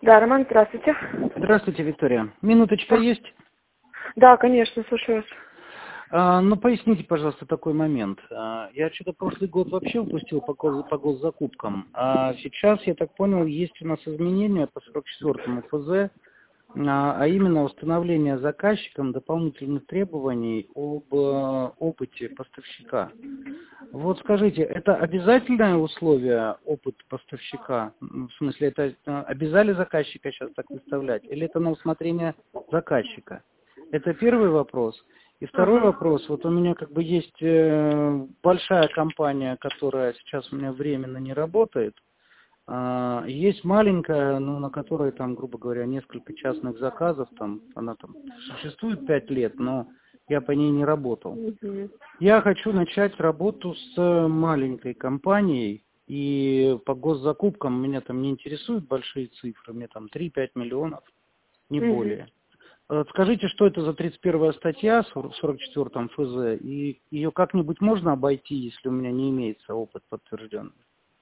Да, Роман, здравствуйте. Здравствуйте, Виктория. Минуточка есть? Да, конечно, слушаю вас. Ну, поясните, пожалуйста, такой момент. Я что-то прошлый год вообще упустил по госзакупкам. А сейчас, я так понял, есть у нас изменения по 44-му ФЗ, а именно установление заказчиком дополнительных требований об опыте поставщика. Вот скажите, это обязательное условие опыт поставщика? В смысле, это обязали заказчика сейчас так выставлять? Или это на усмотрение заказчика? Это первый вопрос. И второй Ага. вопрос. Вот у меня как бы есть большая компания, которая сейчас у меня временно не работает. Есть маленькая, ну, на которой там, грубо говоря, несколько частных заказов. Там, она там существует 5 лет, но я по ней не работал. Мгм. Я хочу начать работу с маленькой компанией, и по госзакупкам меня там не интересуют большие цифры, мне там 3-5 миллионов, не Мгм. более. Скажите, что это за 31 статья в 44-м ФЗ, и ее как-нибудь можно обойти, если у меня не имеется опыт подтвержденный?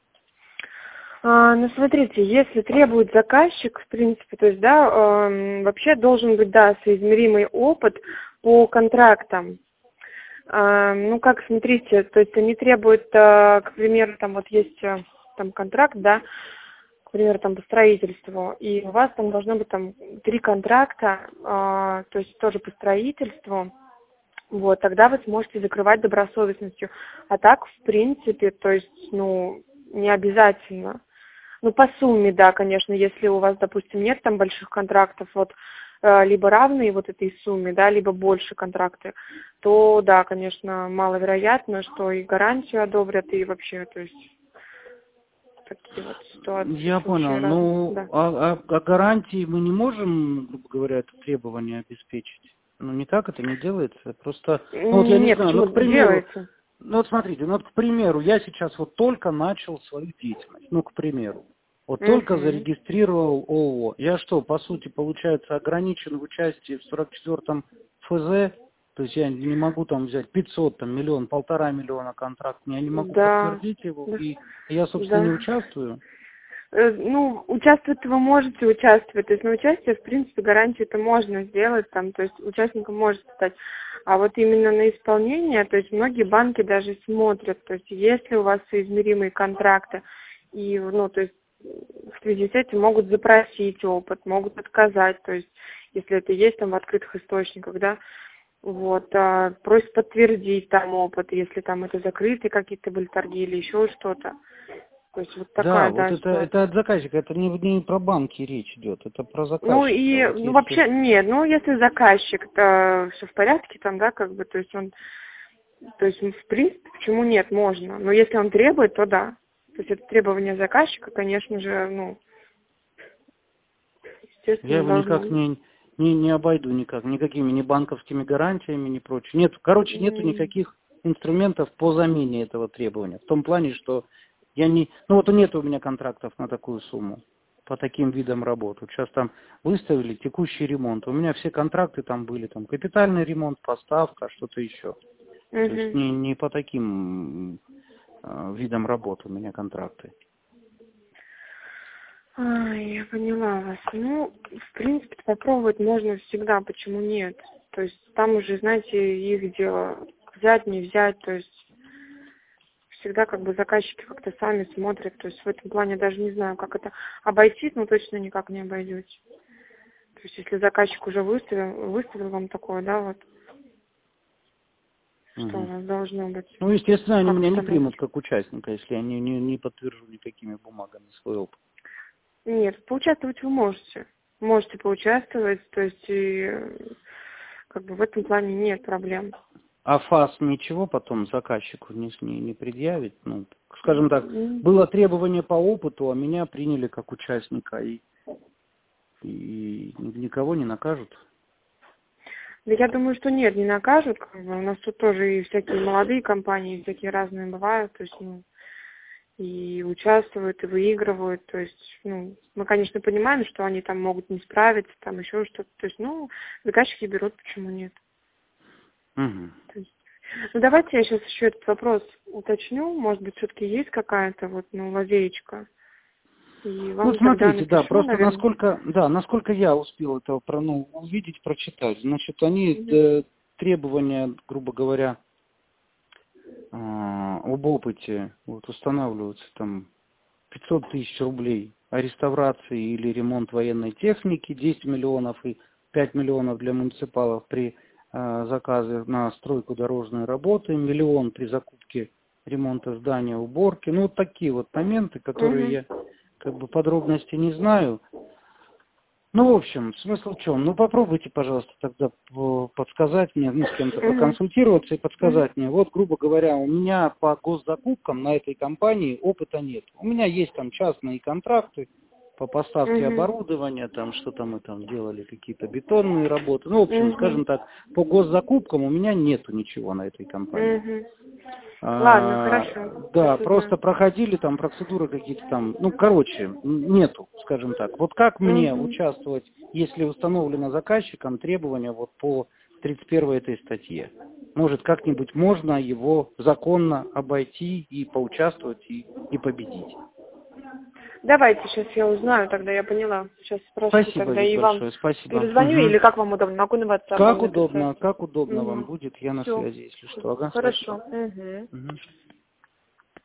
Ну, смотрите, если требует заказчик, в принципе, то есть, да, вообще должен быть, да, соизмеримый опыт по контрактам. Ну, как, смотрите, то есть они требуют, к примеру, там вот есть там контракт, да, к примеру, там по строительству, и у вас там должно быть там 3 контракта, то есть тоже по строительству. Вот, тогда вы сможете закрывать добросовестностью. А так, в принципе, то есть, ну, не обязательно. Ну, по сумме, да, конечно, если у вас, допустим, нет там больших контрактов, вот, либо равные вот этой сумме, да, либо больше контракты, то, да, конечно, маловероятно, что и гарантию одобрят, и вообще, то есть, такие вот ситуации, Я случаи понял. разные, Ну, да. а гарантии мы не можем, грубо говоря, это требование обеспечить? Ну, никак это не делается. Просто, ну, вот я не Нет, знаю, ну, почему к примеру, делается? ну, вот смотрите, ну, вот, к примеру, я сейчас вот только начал свою деятельность, ну, к примеру. Вот только Угу. зарегистрировал ООО. Я что, по сути, получается, ограничен в участии в 44-м ФЗ? То есть я не могу там взять 500, там, миллион, 1,5 миллиона контракт. Я не могу Да, подтвердить его, да, и я, собственно, не да. участвую. Ну, участвовать вы можете участвовать, то есть на участие, в принципе, гарантию это можно сделать, там, то есть участником может стать. А вот именно на исполнение, то есть многие банки даже смотрят, то есть если у вас соизмеримые контракты, и, ну, то есть в связи с этим могут запросить опыт, могут отказать, то есть если это есть там в открытых источниках, да, вот, просят подтвердить там опыт, если там это закрытые какие-то были торги или еще что-то. То есть вот Да, такая, вот да, это ситуация. от заказчика, это не про банки речь идет, это про Ну заказчика. и, Вот ну если... вообще, нет, ну если заказчик, то все в порядке там, да, как бы, то есть он, то есть в принципе, почему нет, можно. Но если он требует, то да. То есть это требование заказчика, конечно же, ну, Я естественно, его должно никак быть. не обойду никак, никакими ни банковскими гарантиями, ни прочим. Нет, короче, нету никаких инструментов по замене этого требования. В том плане, что я не... Ну вот нет у меня контрактов на такую сумму по таким видам работ. Вот сейчас там выставили текущий ремонт. У меня все контракты там были, там капитальный ремонт, поставка, что-то еще. То есть Мгм. не по таким видам работ у меня контракты. Я поняла вас. Ну, в принципе, попробовать можно всегда, почему нет? То есть там уже, знаете, их дело взять, не взять, то есть всегда как бы заказчики как-то сами смотрят, то есть в этом плане даже не знаю, как это обойти, но точно никак не обойдете. То есть если заказчик уже выставил вам такое, да, вот, что у Мгм. вас должно быть, Ну, естественно, они как меня это не примут обойти? как участника, если я не подтвержу никакими бумагами свой опыт. Нет, поучаствовать вы можете. Можете поучаствовать, то есть и как бы в этом плане нет проблем. А ФАС ничего потом заказчику не предъявит? Ну, скажем так, М, было требование по опыту, а меня приняли как участника, и никого не накажут. Да я думаю, что нет, не накажут. Как бы. У нас тут тоже и всякие молодые компании, всякие разные бывают. То есть, ну, и участвуют, и выигрывают. То есть, ну, мы, конечно, понимаем, что они там могут не справиться, там еще что-то. То есть, ну, заказчики берут, почему нет. Мгм. То есть, ну, давайте я сейчас еще этот вопрос уточню. Может быть, все-таки есть какая-то вот, ну, лазеечка. И Ну, вам тогда смотрите, да, напишу, просто наверное. насколько я успел это увидеть, прочитать. Значит, они Мгм. требования, грубо говоря, об опыте вот, устанавливаются там 500 тысяч рублей о реставрации или ремонт военной техники, 10 миллионов и 5 миллионов для муниципалов при заказе на стройку дорожной работы, миллион при закупке ремонта здания, уборки. Ну, вот такие вот моменты, которые Мгм. я как бы подробности не знаю. Ну, в общем, смысл в чем? Ну, попробуйте, пожалуйста, тогда подсказать мне, ну, с кем-то Мгм. проконсультироваться и Мгм. подсказать мне. Вот, грубо говоря, у меня по госзакупкам на этой компании опыта нет. У меня есть там частные контракты по поставке Мгм. оборудования, там что-то мы там делали, какие-то бетонные работы. Ну, в общем, Мгм. скажем так, по госзакупкам у меня нету ничего на этой компании. Мгм. Ладно, хорошо. Да, Сейчас просто узнаю. проходили там процедуры какие-то там, ну, короче, нету, скажем так. Вот как мне Мгм. участвовать, если установлено заказчиком требования вот по 31 этой статье? Может, как-нибудь можно его законно обойти и поучаствовать и победить? Давайте сейчас я узнаю, тогда я поняла. Сейчас спрошу Спасибо, тогда Вик, и вам большое, спасибо. перезвоню, Мгм. или как вам удобно? Могу на WhatsApp вам написать. Как удобно вам Угу. будет, я на Все. связи, если что. Ага, спасибо. Хорошо. Угу. Мгм.